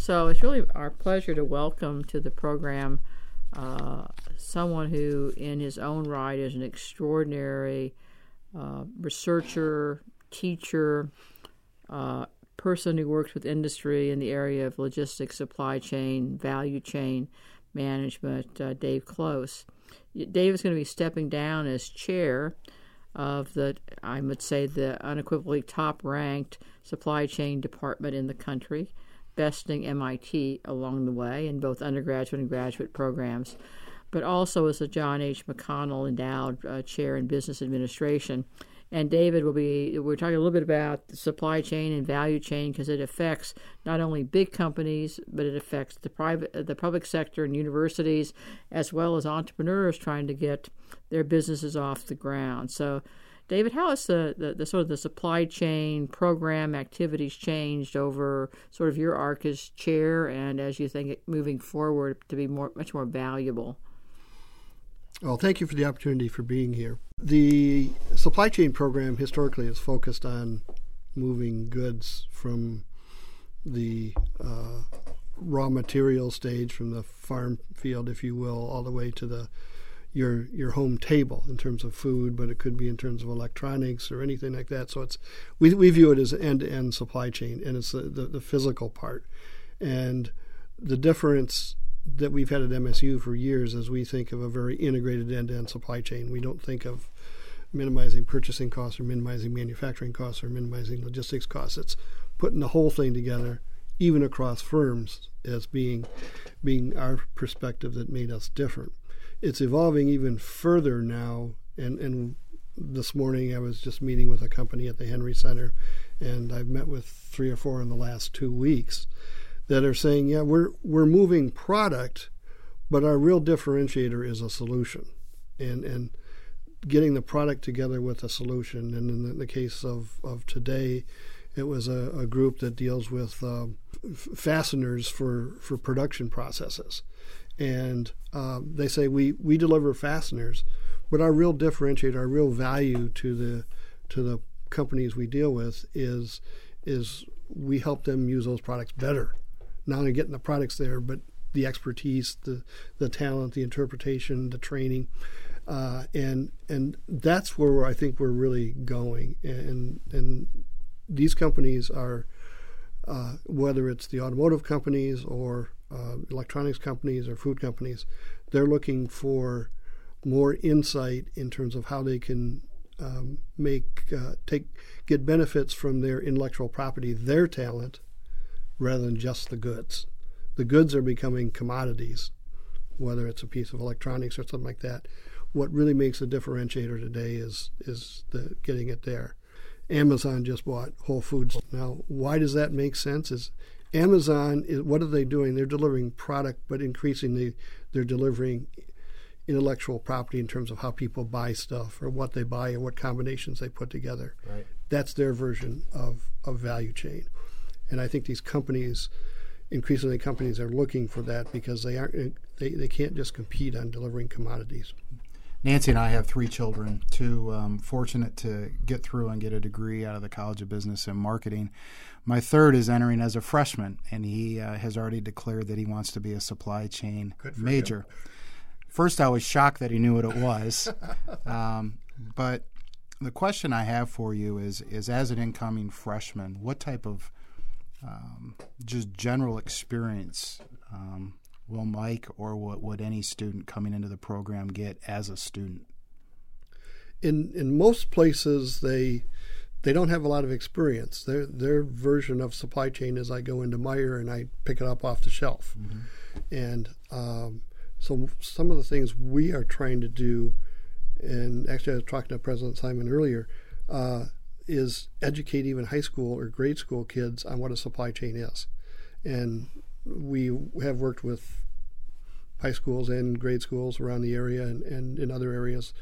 So it's really our pleasure to welcome to the program someone who, in his own right, is an extraordinary researcher, teacher, person who works with industry in the area of logistics, supply chain, value chain management, Dave Close. Dave is going to be stepping down as chair of the, I would say, the unequivocally top-ranked supply chain department in the country, besting MIT along the way in both undergraduate and graduate programs, but also as a John H. McConnell Endowed Chair in Business Administration. And David we're talking a little bit about the supply chain and value chain because it affects not only big companies, but it affects the public sector and universities, as well as entrepreneurs trying to get their businesses off the ground. So, David, how has the sort of the supply chain program activities changed over sort of your arc as chair and as you think it moving forward to be much more valuable? Well, thank you for the opportunity for being here. The supply chain program historically is focused on moving goods from the raw material stage, from the farm field, if you will, all the way to your home table in terms of food, but it could be in terms of electronics or anything like that. So we view it as an end-to-end supply chain, and it's the physical part. And the difference that we've had at MSU for years as we think of a very integrated end-to-end supply chain. We don't think of minimizing purchasing costs or minimizing manufacturing costs or minimizing logistics costs. It's putting the whole thing together, even across firms, as being our perspective that made us different. It's evolving even further now, and this morning I was just meeting with a company at the Henry Center, and I've met with 3 or 4 in the last 2 weeks that are saying, yeah, we're moving product, but our real differentiator is a solution, and getting the product together with a solution. And in the case of today, it was a group that deals with fasteners for production processes. And they say we deliver fasteners, but our real differentiator, our real value to the companies we deal with is we help them use those products better. Not only getting the products there, but the expertise, the talent, the interpretation, the training, and that's where I think we're really going. And these companies are, whether it's the automotive companies or electronics companies or food companies, they're looking for more insight in terms of how they can get benefits from their intellectual property, their talent, rather than just the goods. The goods are becoming commodities, whether it's a piece of electronics or something like that. What really makes a differentiator today is the getting it there. Amazon just bought Whole Foods. Now, why does that make sense? What are they doing? They're delivering product, but increasingly they're delivering intellectual property in terms of how people buy stuff or what they buy or what combinations they put together. Right. That's their version of value chain. And I think these companies, increasingly companies are looking for that because they can't just compete on delivering commodities. Nancy and I have 3 children, 2 fortunate to get through and get a degree out of the College of Business and Marketing. My third is entering as a freshman, and he has already declared that he wants to be a supply chain major. Him. First, I was shocked that he knew what it was. But the question I have for you is as an incoming freshman, what type of just general experience will Mike or would any student coming into the program get as a student? In most places, they don't have a lot of experience. Their version of supply chain is I go into Meijer and I pick it up off the shelf. Mm-hmm. And so some of the things we are trying to do, and actually I was talking to President Simon earlier, is educate even high school or grade school kids on what a supply chain is. And we have worked with high schools and grade schools around the area and in other areas.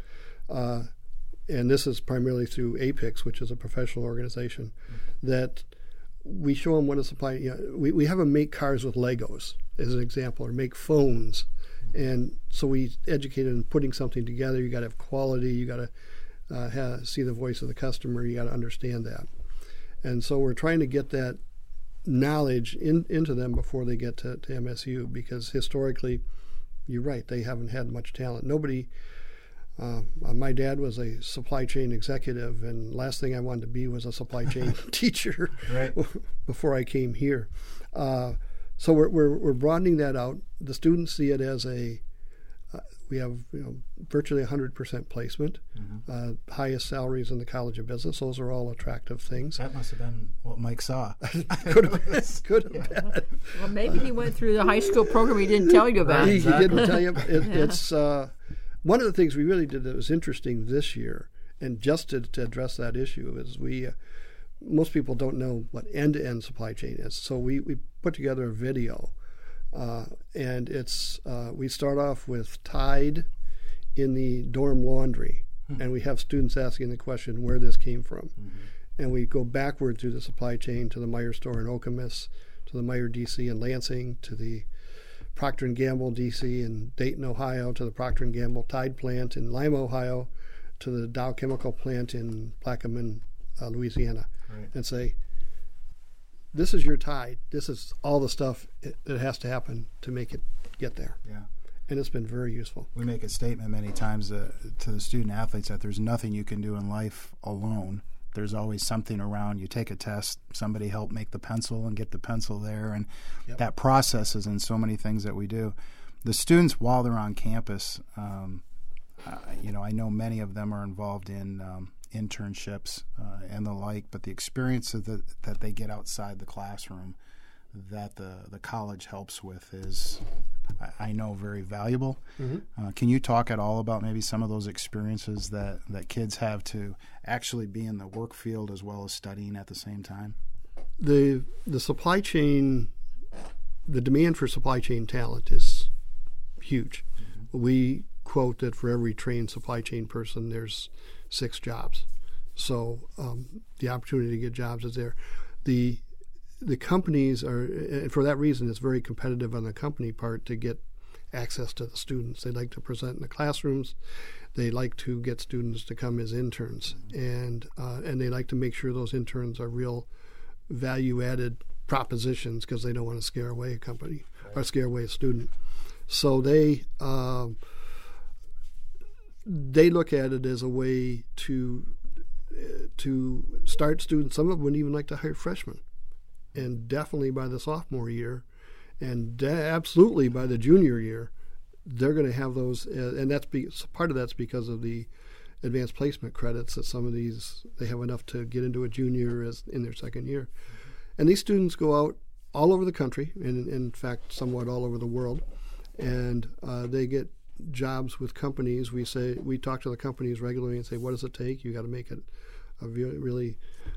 And this is primarily through APICS, which is a professional organization, that we show them what a supply. We have them make cars with Legos, as an example, or make phones. And so we educate them in putting something together. You got to have quality. You got to see the voice of the customer. You got to understand that. And so we're trying to get that knowledge into them before they get to MSU, because historically, you're right, they haven't had much talent. Nobody. My dad was a supply chain executive, and last thing I wanted to be was a supply chain teacher before I came here. So we're broadening that out. The students see it as we have virtually 100% placement, highest salaries in the College of Business. Those are all attractive things. That must have been what Mike saw. Could have been. Well, maybe he went through the high school program he didn't tell you about. He didn't tell you. It's one of the things we really did that was interesting this year, and just to address that issue, is most people don't know what end-to-end supply chain is. So we put together a video, and it's we start off with Tide in the dorm laundry, and we have students asking the question where this came from. And we go backward through the supply chain to the Meijer store in Okemos, to the Meijer DC in Lansing, to the Procter & Gamble DC in Dayton, Ohio, to the Procter & Gamble Tide plant in Lima, Ohio, to the Dow Chemical plant in Plaquemine, Louisiana, and say, this is your Tide. This is all the stuff that has to happen to make it get there. Yeah. And it's been very useful. We make a statement many times to the student athletes that there's nothing you can do in life alone. There's always something around. You take a test, somebody help make the pencil and get the pencil there, and that process is in so many things that we do. The students, while they're on campus, I know many of them are involved in internships and the like, but the experiences that they get outside the classroom that the college helps with is, I know, very valuable. Can you talk at all about maybe some of those experiences that kids have to actually be in the work field as well as studying at the same time? The supply chain, the demand for supply chain talent is huge. We quote that for every trained supply chain person, there's 6 jobs. So the opportunity to get jobs is there. The companies are, and for that reason, it's very competitive on the company part to get access to the students. They like to present in the classrooms. They like to get students to come as interns, and they like to make sure those interns are real value-added propositions, because they don't want to scare away a company or scare away a student. So they look at it as a way to start students. Some of them wouldn't even like to hire freshmen. And definitely by the sophomore year, and absolutely by the junior year, they're going to have those. And part of that's because of the advanced placement credits that some of these, they have enough to get into a junior as in their second year. And these students go out all over the country, and in fact, somewhat all over the world, and they get jobs with companies. We talk to the companies regularly and say, what does it take? You got to make it a really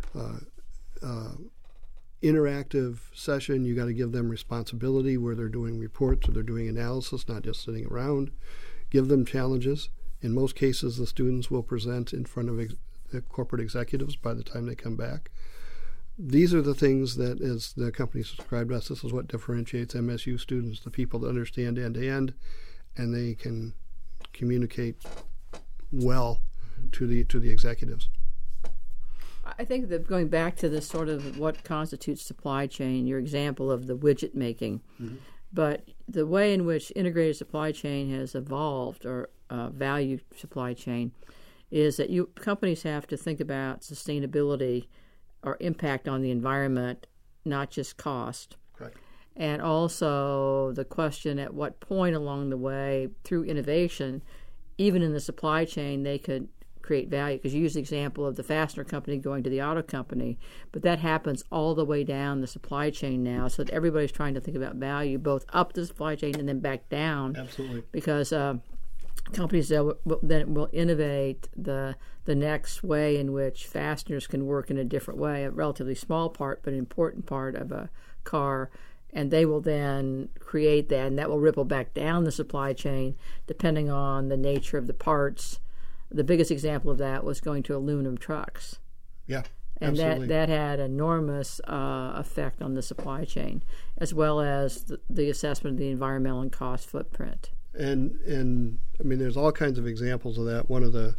interactive session. You got to give them responsibility where they're doing reports or they're doing analysis, not just sitting around. Give them challenges. In most cases, the students will present in front of the corporate executives by the time they come back. These are the things that, as the company described us, this is what differentiates MSU students, the people that understand end-to-end, and they can communicate well to the executives. I think that going back to this sort of what constitutes supply chain, your example of the widget making, but the way in which integrated supply chain has evolved, or value supply chain, is that companies have to think about sustainability or impact on the environment, not just cost. Correct. And also the question at what point along the way, through innovation, even in the supply chain, they could create value. Because you use the example of the fastener company going to the auto company, but that happens all the way down the supply chain now, so that everybody's trying to think about value, both up the supply chain and then back down. Absolutely. Because companies that will innovate the next way in which fasteners can work in a different way, a relatively small part but an important part of a car, and they will then create that, and that will ripple back down the supply chain depending on the nature of the parts. The biggest example of that was going to aluminum trucks. Yeah, and absolutely. that had enormous effect on the supply chain, as well as the assessment of the environmental and cost footprint. And I mean, there's all kinds of examples of that. One of the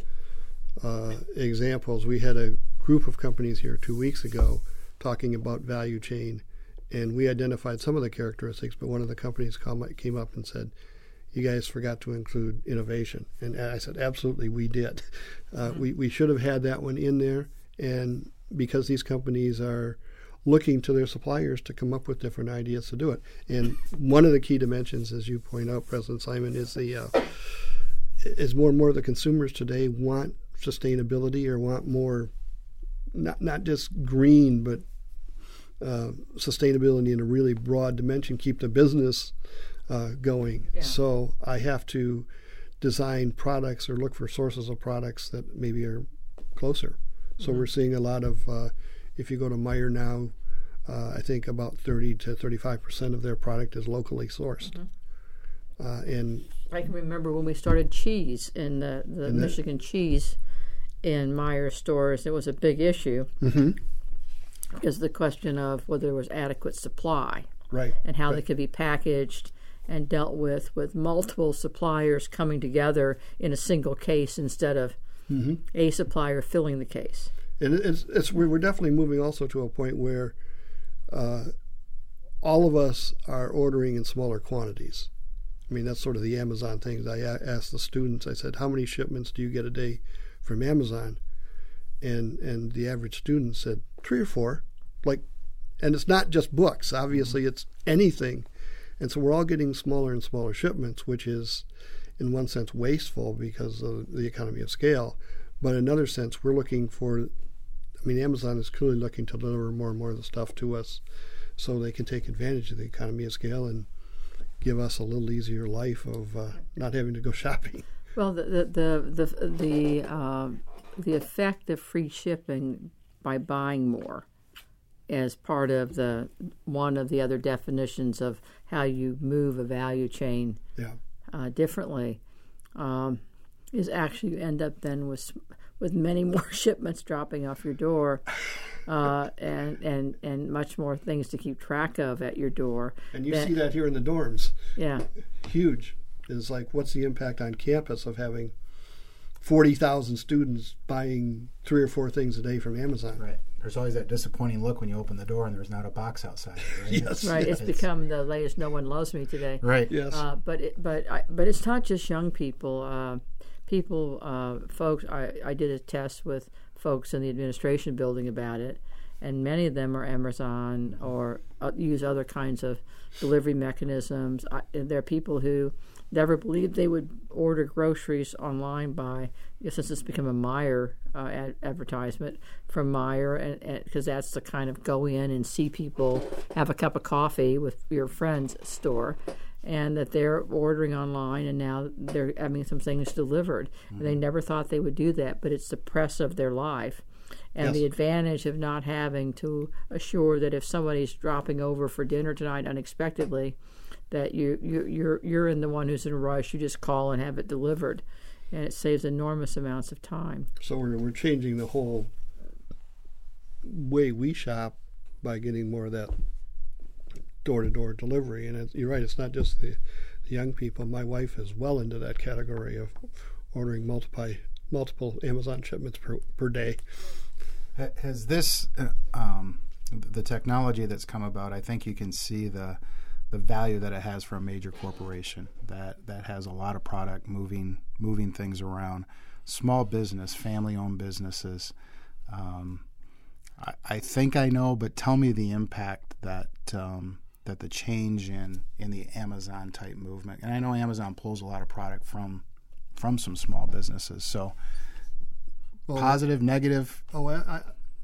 examples, we had a group of companies here 2 weeks ago talking about value chain, And we identified some of the characteristics, but one of the companies came up and said, you guys forgot to include innovation. And I said, absolutely, we did. We should have had that one in there. And because these companies are looking to their suppliers to come up with different ideas to do it. And one of the key dimensions, as you point out, President Simon, is is more and more the consumers today want sustainability or want more, not just green, but sustainability in a really broad dimension, keep the business going. Yeah. So I have to design products or look for sources of products that maybe are closer. So we're seeing a lot of, if you go to Meijer now, I think about 30 to 35% of their product is locally sourced. And I can remember when we started cheese in the Michigan cheese in Meijer stores, it was a big issue. Because the question of whether there was adequate supply, right, and how they could be packaged and dealt with multiple suppliers coming together in a single case instead of a supplier filling the case. And we're definitely moving also to a point where all of us are ordering in smaller quantities. I mean, that's sort of the Amazon thing. I asked the students, I said, how many shipments do you get a day from Amazon? And the average student said 3 or 4. And it's not just books. Obviously, it's anything. And so we're all getting smaller and smaller shipments, which is, in one sense, wasteful because of the economy of scale. But in another sense, we're looking for, Amazon is clearly looking to deliver more and more of the stuff to us so they can take advantage of the economy of scale and give us a little easier life of not having to go shopping. Well, the effect of free shipping by buying more as part of one of the other definitions of how you move a value chain differently is actually you end up then with many more shipments dropping off your door and much more things to keep track of at your door. And you see that here in the dorms. Yeah. Huge. Is like, what's the impact on campus of having 40,000 students buying 3 or 4 things a day from Amazon? Right. There's always that disappointing look when you open the door and there's not a box outside. Right? Yes. Right. It's become the latest "No one loves me" today. Right. Yes. But it's not just young people. Folks. I did a test with folks in the administration building about it, and many of them are Amazon or use other kinds of delivery mechanisms. There are people who never believed they would order groceries online since it's become a Meijer advertisement from Meijer, and because that's the kind of go in and see people have a cup of coffee with your friend's store, and that they're ordering online and now they're having some things delivered. And they never thought they would do that, but it's the press of their life. And the advantage of not having to assure that if somebody's dropping over for dinner tonight unexpectedly, that you're in the one who's in a rush. You just call and have it delivered, and it saves enormous amounts of time. So we're changing the whole way we shop by getting more of that door-to-door delivery. And you're right, it's not just the young people. My wife is well into that category of ordering multiple Amazon shipments per day. Has this the technology that's come about? I think you can see the value that it has for a major corporation that has a lot of product moving things around. Small business, family-owned businesses. I think I know, but tell me the impact that the change in the Amazon type movement. And I know Amazon pulls a lot of product from some small businesses. So. Well, positive, negative? Oh, I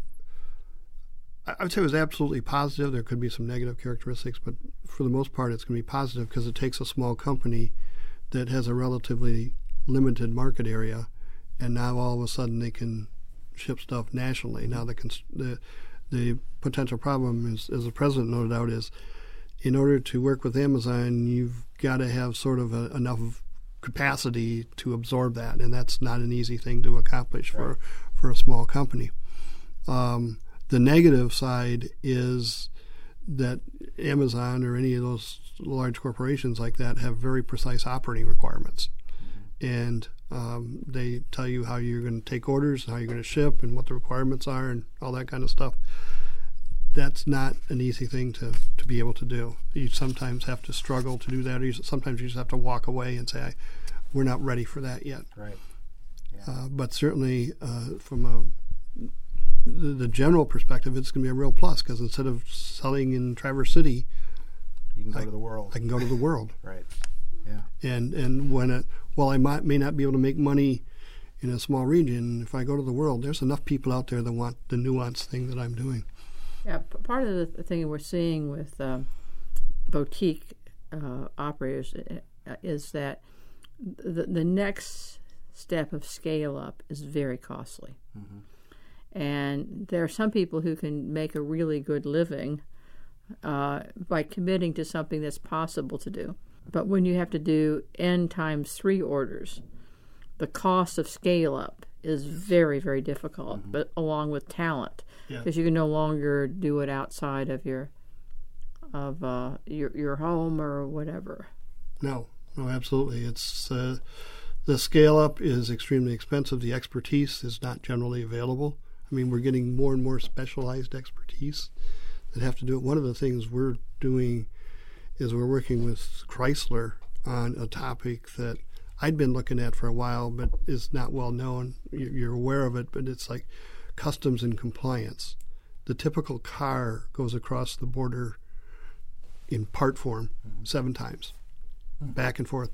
would say it was absolutely positive. There could be some negative characteristics, but for the most part it's going to be positive because it takes a small company that has a relatively limited market area, and now all of a sudden they can ship stuff nationally. Now the potential problem is, as the president noted out, is in order to work with Amazon, you've got to have sort of enough capacity to absorb that, and that's not an easy thing to accomplish for a small company. The negative side is that Amazon or any of those large corporations like that have very precise operating requirements, and they tell you how you're going to take orders, how you're going to ship, and what the requirements are, and all that kind of stuff. that's not an easy thing to be able to do. You sometimes have to struggle to do that. Or sometimes you just have to walk away and say, we're not ready for that yet. Right. Yeah. But certainly from the general perspective, it's going to be a real plus because instead of selling in Traverse City, you can go to the world. I can go to the world. Right. Yeah. And when while I may not be able to make money in a small region, if I go to the world, there's enough people out there that want the nuanced thing that I'm doing. Yeah, part of the thing we're seeing with boutique operators is that the next step of scale up is very costly. Mm-hmm. And there are some people who can make a really good living by committing to something that's possible to do. But when you have to do N times 3 orders, the cost of scale up is very, very difficult, mm-hmm. but along with talent, because you can no longer do it outside of your home or whatever. No, absolutely. It's the scale up is extremely expensive. The expertise is not generally available. I mean, we're getting more and more specialized expertise that have to do it. One of the things we're doing is we're working with Chrysler on a topic that I'd been looking at for a while, but is not well known. You're aware of it, but it's like customs and compliance. The typical car goes across the border in part form 7 times, back and forth.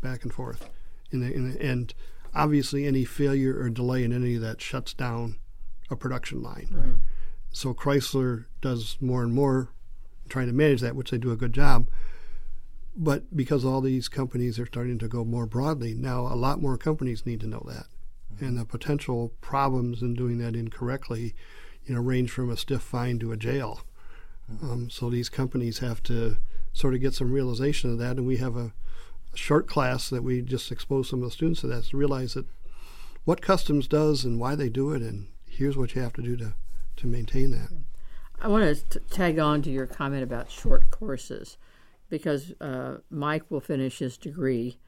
And obviously any failure or delay in any of that shuts down a production line. Right. So Chrysler does more and more trying to manage that, which they do a good job. But because all these companies are starting to go more broadly, now a lot more companies need to know that. Mm-hmm. And the potential problems in doing that incorrectly, range from a stiff fine to a jail. Mm-hmm. So these companies have to sort of get some realization of that. And we have a short class that we just expose some of the students to that, to realize that what customs does and why they do it, and here's what you have to do to maintain that. I want to tag on to your comment about short courses, because Mike will finish his degree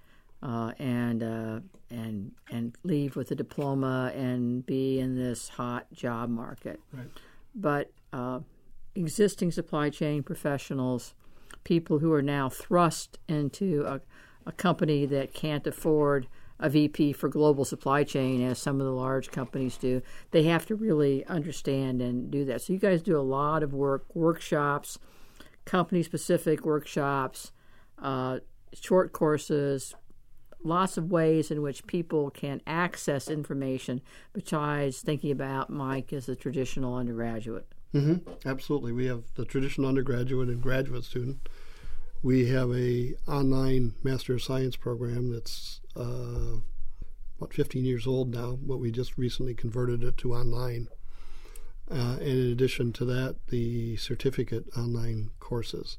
and leave with a diploma and be in this hot job market. Right. But existing supply chain professionals, people who are now thrust into a company that can't afford a VP for global supply chain, as some of the large companies do, they have to really understand and do that. So you guys do a lot of workshops, company-specific workshops, short courses, lots of ways in which people can access information besides thinking about Mike as a traditional undergraduate. Mm-hmm. Absolutely. We have the traditional undergraduate and graduate student. We have a online Master of Science program that's about 15 years old now, but we just recently converted it to online. And in addition to that, the certificate online courses.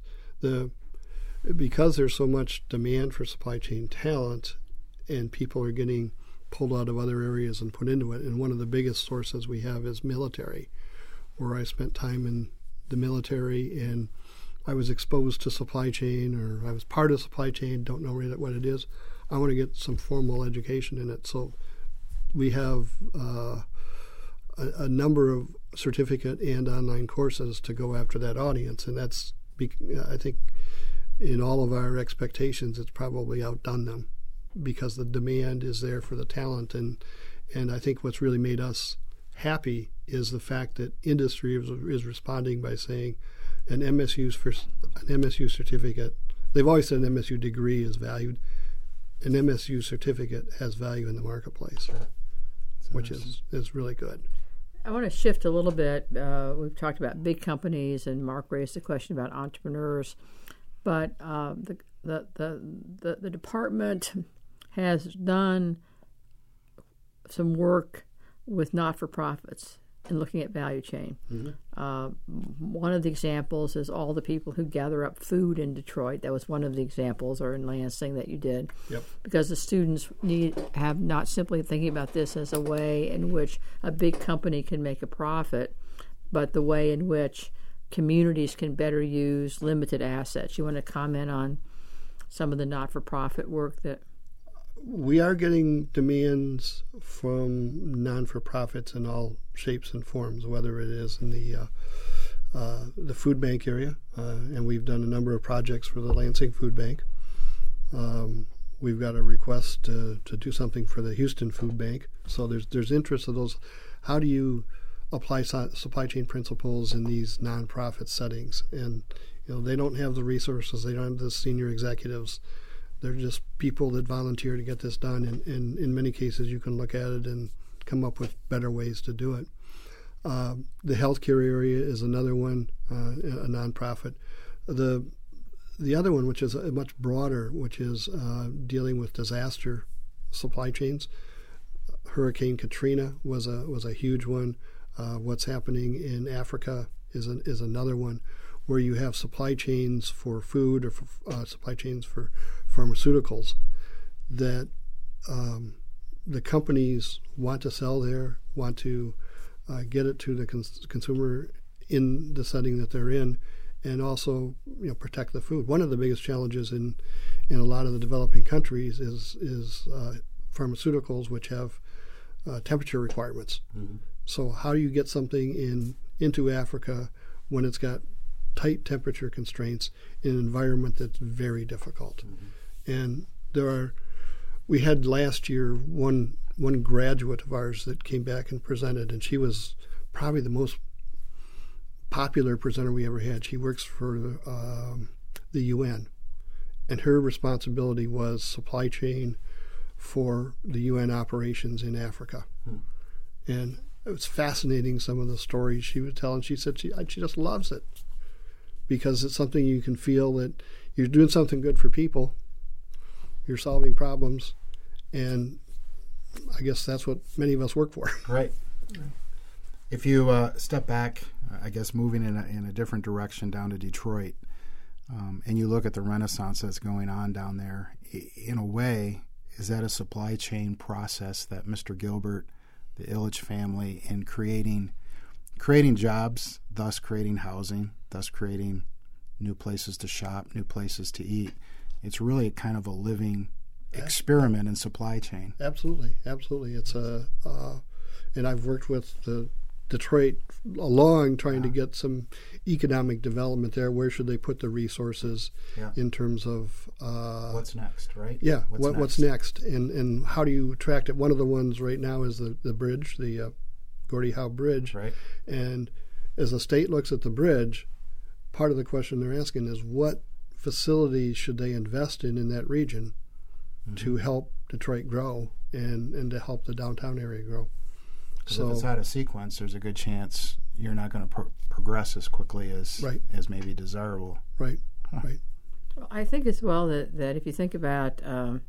Because there's so much demand for supply chain talent and people are getting pulled out of other areas and put into it, and one of the biggest sources we have is military, where I spent time in the military and I was exposed to supply chain, or I was part of supply chain, don't know really what it is. I want to get some formal education in it. So we have a number of certificate and online courses to go after that audience, and that's, I think, in all of our expectations, it's probably outdone them because the demand is there for the talent, and I think what's really made us happy is the fact that industry is responding by saying an MSU certificate. They've always said an MSU degree is valued. An MSU certificate has value in the marketplace, which is really good. I want to shift a little bit. We've talked about big companies, and Mark raised the question about entrepreneurs. But the department has done some work with not-for-profits in looking at value chain. Mm-hmm. One of the examples is all the people who gather up food in Detroit. That was one of the examples, or in Lansing, that you did. Yep. Because the students have not simply thinking about this as a way in which a big company can make a profit, but the way in which communities can better use limited assets. You want to comment on some of the not-for-profit work that... We are getting demands from non-for-profits in all shapes and forms, whether it is in the the food bank area, and we've done a number of projects for the Lansing Food Bank. We've got a request to do something for the Houston Food Bank. So there's interest of those. How do you apply supply chain principles in these nonprofit settings? And they don't have the resources. They don't have the senior executives. They're just people that volunteer to get this done. And in many cases, you can look at it and come up with better ways to do it. The healthcare area is another one, a nonprofit. The other one, which is much broader, which is dealing with disaster supply chains. Hurricane Katrina was a huge one. What's happening in Africa is another one, where you have supply chains for food or supply chains for pharmaceuticals that the companies want to sell there, want to get it to the consumer in the setting that they're in, and also protect the food. One of the biggest challenges in a lot of the developing countries is pharmaceuticals, which have temperature requirements. Mm-hmm. So how do you get something into Africa when it's got tight temperature constraints in an environment that's very difficult? Mm-hmm. And we had last year one graduate of ours that came back and presented, and she was probably the most popular presenter we ever had. She works for the UN, and her responsibility was supply chain for the UN operations in Africa. And it was fascinating, some of the stories she would tell, and she said she just loves it because it's something you can feel that you're doing something good for people, you're solving problems, and I guess that's what many of us work for. Right. If you step back, I guess moving in a different direction down to Detroit, and you look at the renaissance that's going on down there, in a way, is that a supply chain process that Mr. Gilbert, the Ilitch family, in creating jobs, thus creating housing, thus creating new places to shop, new places to eat? It's really kind of a living experiment in supply chain. Absolutely. It's and I've worked with the Detroit along trying to get some economic development there. Where should they put the resources in terms of what's next, right? Yeah, what's next, and how do you attract it? One of the ones right now is the bridge, the Gordie Howe Bridge, right? And as the state looks at the bridge, part of the question they're asking is what facilities should they invest in that region to help Detroit grow and to help the downtown area grow. So if it's out of sequence, there's a good chance you're not going to progress as quickly as maybe desirable. Right. Well, I think as well that if you think about,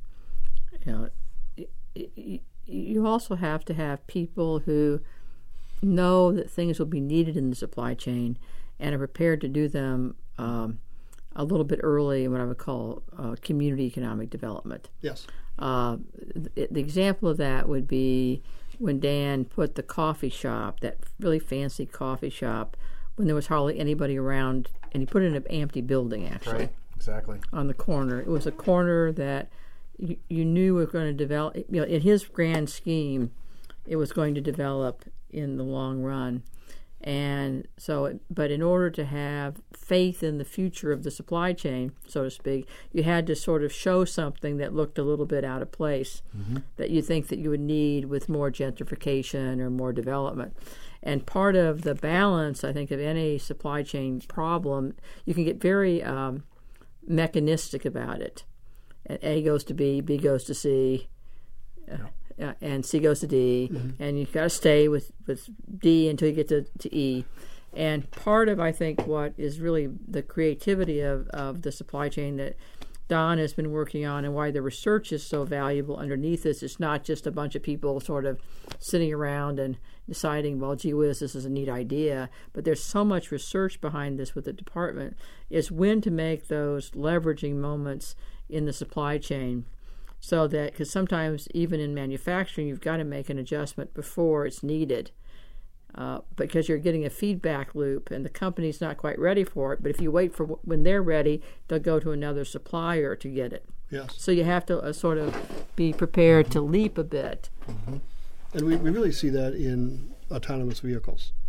you also have to have people who know that things will be needed in the supply chain and are prepared to do them a little bit early in what I would call community economic development. Yes. The example of that would be when Dan put the coffee shop, that really fancy coffee shop, when there was hardly anybody around, and he put it in an empty building, actually. Right, exactly. On the corner. It was a corner that you knew was going to develop, in his grand scheme, it was going to develop in the long run. And so, but in order to have faith in the future of the supply chain, so to speak, you had to sort of show something that looked a little bit out of place, that you think that you would need with more gentrification or more development. And part of the balance, I think, of any supply chain problem, you can get very mechanistic about it. And A goes to B, B goes to C. And C goes to D, and you've got to stay with D until you get to E. And part of, I think, what is really the creativity of the supply chain that Don has been working on and why the research is so valuable underneath this, it's not just a bunch of people sort of sitting around and deciding, well, gee whiz, this is a neat idea, but there's so much research behind this with the department, is when to make those leveraging moments in the supply chain. So that, because sometimes even in manufacturing, you've got to make an adjustment before it's needed, because you're getting a feedback loop and the company's not quite ready for it. But if you wait for when they're ready, they'll go to another supplier to get it. Yes. So you have to sort of be prepared to leap a bit. And we really see that in autonomous vehicles.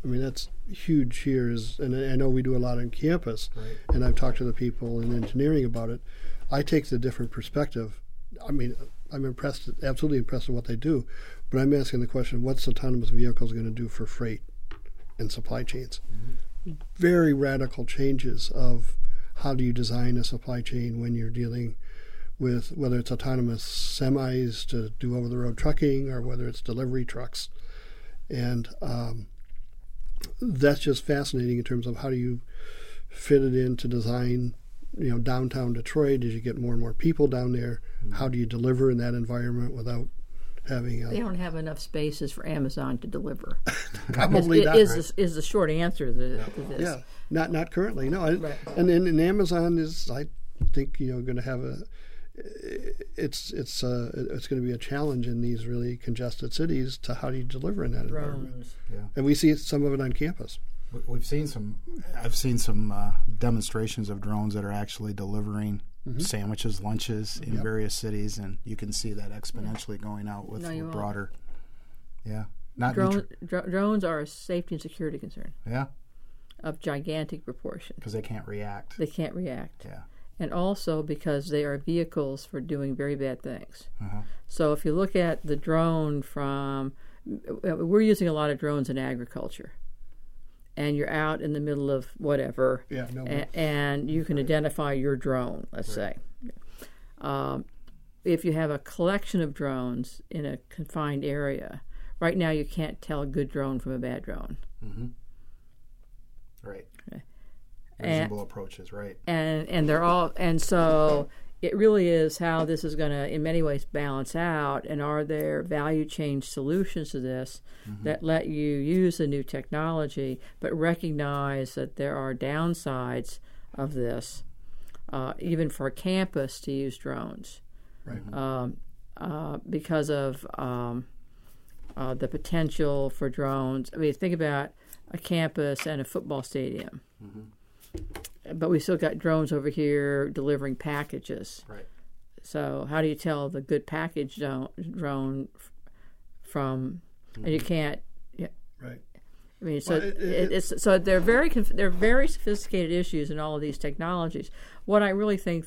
I mean, that's huge here. And I know we do a lot on campus, Right. and I've talked to the people in engineering about it. I take the different perspective. I mean, I'm impressed, absolutely impressed with what they do, but I'm asking the question, what's autonomous vehicles going to do for freight and supply chains? Mm-hmm. Very radical changes of how do you design a supply chain when you're dealing with whether it's autonomous semis to do over-the-road trucking or whether it's delivery trucks. And that's just fascinating in terms of how do you fit it in to design, downtown Detroit as you get more and more people down there. Mm-hmm. How do you deliver in that environment without having They don't have enough spaces for Amazon to deliver. Probably not. Is the short answer to this. Yeah, not currently. No, Right. And Amazon is, I think, going to have it's going to be a challenge in these really congested cities to how do you deliver in that environment. Yeah. And we see some of it on campus. I've seen some demonstrations of drones that are actually delivering sandwiches, lunches in various cities, and you can see that exponentially going out with broader. Yeah. Drones are a safety and security concern. Yeah. Of gigantic proportion. Because they can't react. They can't react. Yeah. And also because they are vehicles for doing very bad things. Uh-huh. So if you look at the drone we're using a lot of drones in agriculture. And you're out in the middle of whatever, and you can identify your drone, let's say. If you have a collection of drones in a confined area, right now you can't tell a good drone from a bad drone. Mm-hmm. Right. Okay. Reasonable approaches, right. And they're all, and so it really is how this is going to, in many ways, balance out. And are there value chain solutions to this that let you use the new technology, but recognize that there are downsides of this, even for a campus to use drones, right? Because of the potential for drones. I mean, think about a campus and a football stadium. But we still got drones over here delivering packages. Right. So how do you tell the good package drone from? And you can't. Yeah. Right. I mean, so so they're very sophisticated issues in all of these technologies. What I really think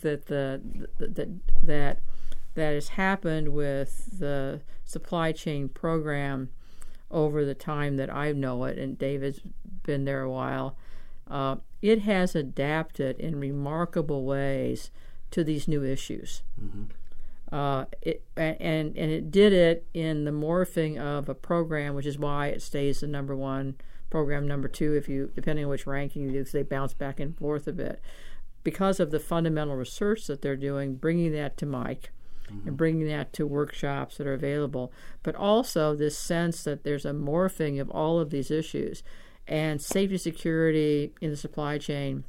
that has happened with the supply chain program over the time that I know it, and David's been there a while. It has adapted in remarkable ways to these new issues. It did it in the morphing of a program, which is why it stays the number one, program number two, if you, depending on which ranking you do, because they bounce back and forth a bit. Because of the fundamental research that they're doing, bringing that to Mike and bringing that to workshops that are available, but also this sense that there's a morphing of all of these issues. And safety security in the supply chain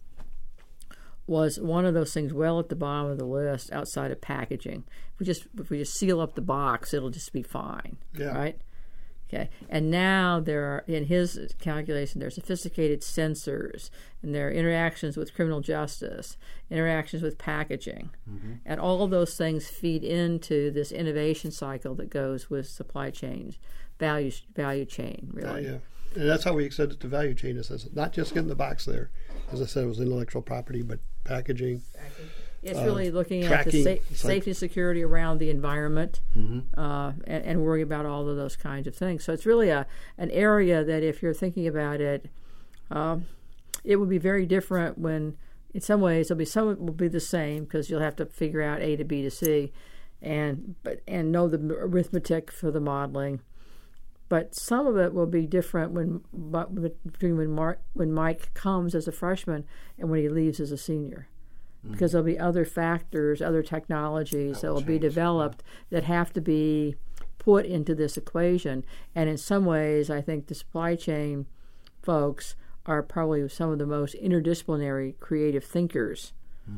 was one of those things well at the bottom of the list outside of packaging. If we just seal up the box, it'll just be fine, right? Okay. And now there are, in his calculation, there are sophisticated sensors, and there are interactions with criminal justice, interactions with packaging, and all of those things feed into this innovation cycle that goes with supply chains, value chain, really. Yeah. And that's how we extend it to value chain. It says not just getting the box there. As I said, it was intellectual property, but packaging. It's really looking tracking, at the safety and security around the environment and worrying about all of those kinds of things. So it's really an area that if you're thinking about it, it would be very different when, in some ways, some will be the same because you'll have to figure out A to B to C and know the arithmetic for the modeling. But some of it will be different when Mike comes as a freshman and when he leaves as a senior, because there'll be other factors, other technologies that will be developed that have to be put into this equation. And in some ways, I think the supply chain folks are probably some of the most interdisciplinary creative thinkers.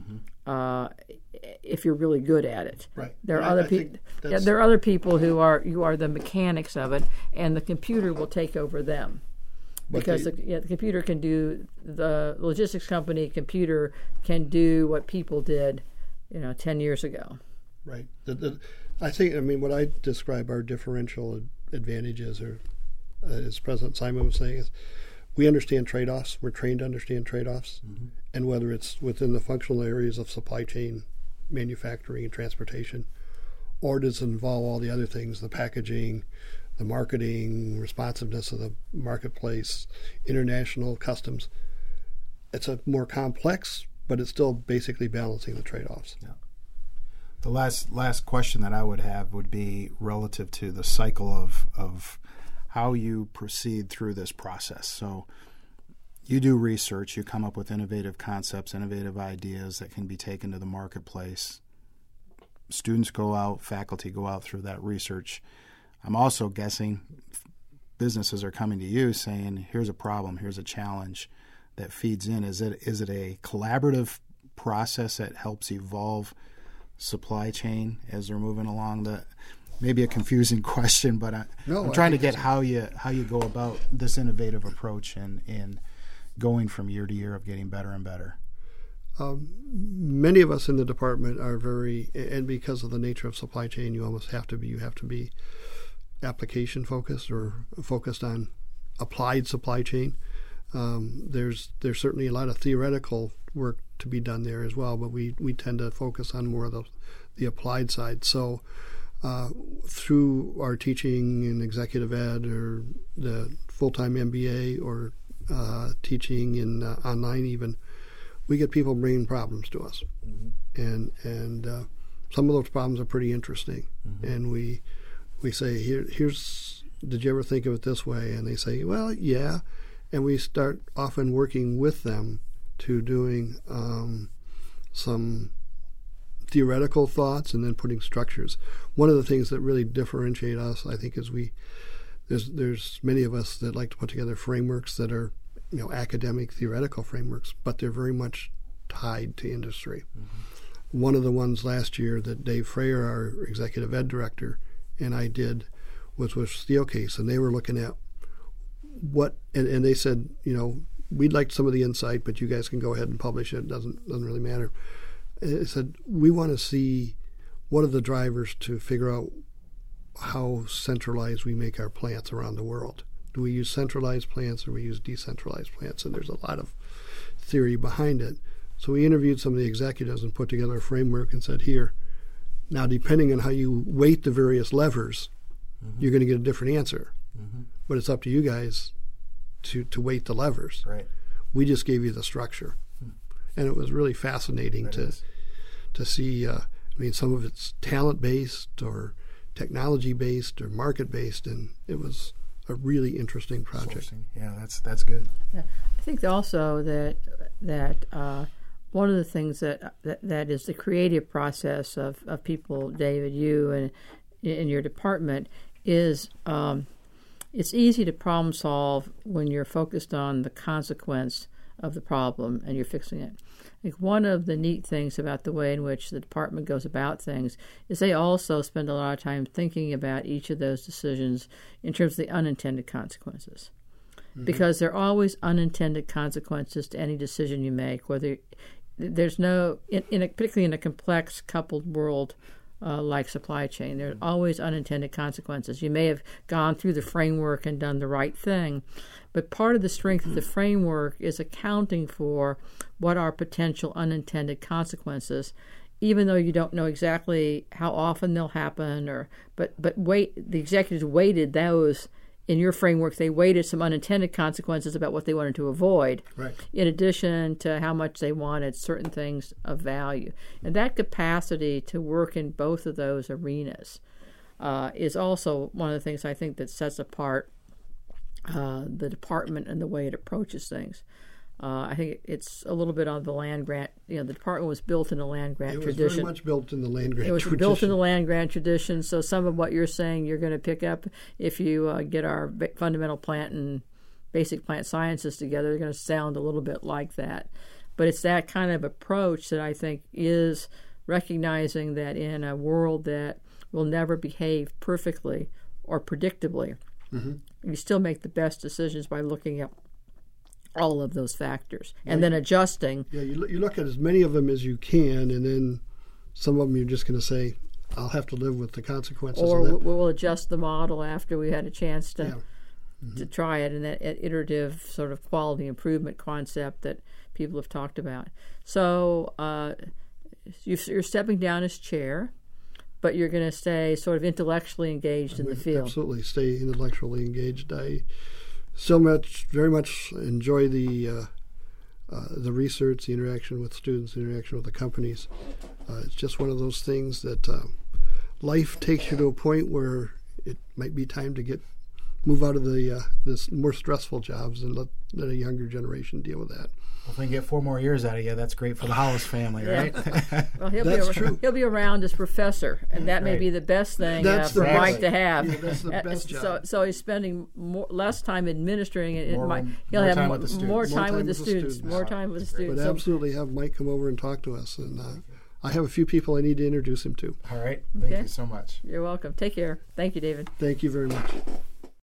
If you're really good at it, right? There are other people. There are other people who are the mechanics of it, and the computer will take over them, because the computer can do, the logistics company computer can do what people did, 10 years ago. Right. I think. I mean, what I describe our differential advantages, or as President Simon was saying, is we understand trade-offs. We're trained to understand trade-offs. Mm-hmm. And whether it's within the functional areas of supply chain, manufacturing, and transportation, or does it involve all the other things, the packaging, the marketing, responsiveness of the marketplace, international customs. It's a more complex, but it's still basically balancing the trade-offs. Yeah. The last question that I would have would be relative to the cycle of how you proceed through this process. So you do research, you come up with innovative concepts, innovative ideas that can be taken to the marketplace. Students go out, faculty go out through that research. I'm also guessing businesses are coming to you saying, here's a problem, here's a challenge that feeds in. Is it a collaborative process that helps evolve supply chain as they're moving along? Maybe a confusing question, but I'm trying to get how you go about this innovative approach and going from year to year of getting better and better. Many of us in the department are and because of the nature of supply chain, you have to be application focused or focused on applied supply chain. There's certainly a lot of theoretical work to be done there as well, but we tend to focus on more of the applied side. So through our teaching in executive ed or the full-time MBA or teaching in online even, we get people bringing problems to us. Mm-hmm. And some of those problems are pretty interesting. Mm-hmm. And we say, here's, did you ever think of it this way? And they say, well, yeah. And we start often working with them to doing some theoretical thoughts and then putting structures. One of the things that really differentiate us, I think, is there's many of us that like to put together frameworks that are, academic, theoretical frameworks, but they're very much tied to industry. Mm-hmm. One of the ones last year that Dave Freyer, our executive ed director, and I did was with Steelcase, and they were looking at and they said, we'd like some of the insight, but you guys can go ahead and publish it. It doesn't really matter. It said, we want to see what are the drivers to figure out how centralized we make our plants around the world. Do we use centralized plants or we use decentralized plants? And there's a lot of theory behind it. So we interviewed some of the executives and put together a framework and said, here, now depending on how you weight the various levers, mm-hmm. you're going to get a different answer. Mm-hmm. But it's up to you guys to weight the levers. Right. We just gave you the structure. And it was really fascinating to see, some of it's talent-based or technology-based or market-based, and it was a really interesting project. Sourcing. Yeah, that's good. Yeah, I think also that one of the things that is the creative process of people, David, you and in your department, is it's easy to problem solve when you're focused on the consequence of the problem and you're fixing it. I think one of the neat things about the way in which the department goes about things is they also spend a lot of time thinking about each of those decisions in terms of the unintended consequences. Mm-hmm. Because there are always unintended consequences to any decision you make, whether there's no, particularly in a complex coupled world like supply chain, there are always unintended consequences. You may have gone through the framework and done the right thing, but part of the strength of the framework is accounting for what are potential unintended consequences, even though you don't know exactly how often they'll happen. But the executives weighted those in your framework. They weighted some unintended consequences about what they wanted to avoid, right, in addition to how much they wanted certain things of value. And that capacity to work in both of those arenas is also one of the things I think that sets apart the department and the way it approaches things. I think it's a little bit on the land grant. The department was built in a land grant tradition. It was very much built in the land grant tradition. It was built in the land grant tradition, so some of what you're saying you're going to pick up if you get our fundamental plant and basic plant sciences together. They're going to sound a little bit like that. But it's that kind of approach that I think is recognizing that in a world that will never behave perfectly or predictably, mm-hmm. you still make the best decisions by looking at all of those factors and then adjusting. Yeah, you look at as many of them as you can, and then some of them you're just going to say, I'll have to live with the consequences or of that. We'll adjust the model after we had a chance to to try it, and that iterative sort of quality improvement concept that people have talked about. So you're stepping down as chair, but you're going to stay sort of intellectually engaged in the field. Absolutely, stay intellectually engaged. I very much enjoy the research, the interaction with students, the interaction with the companies. It's just one of those things that life takes you to a point where it might be time to move out of this more stressful jobs and let a younger generation deal with that. Well, if we can get 4 more years out of you, that's great for the Hollis family, right? Well, true. He'll be around as professor, and that may be the best thing for Mike to have. Yeah, that's the best job. So he's spending less time administering it. He'll have more time with the students. More time with the students. But absolutely have Mike come over and talk to us. And I have a few people I need to introduce him to. All right. Thank you so much. You're welcome. Take care. Thank you, David. Thank you very much.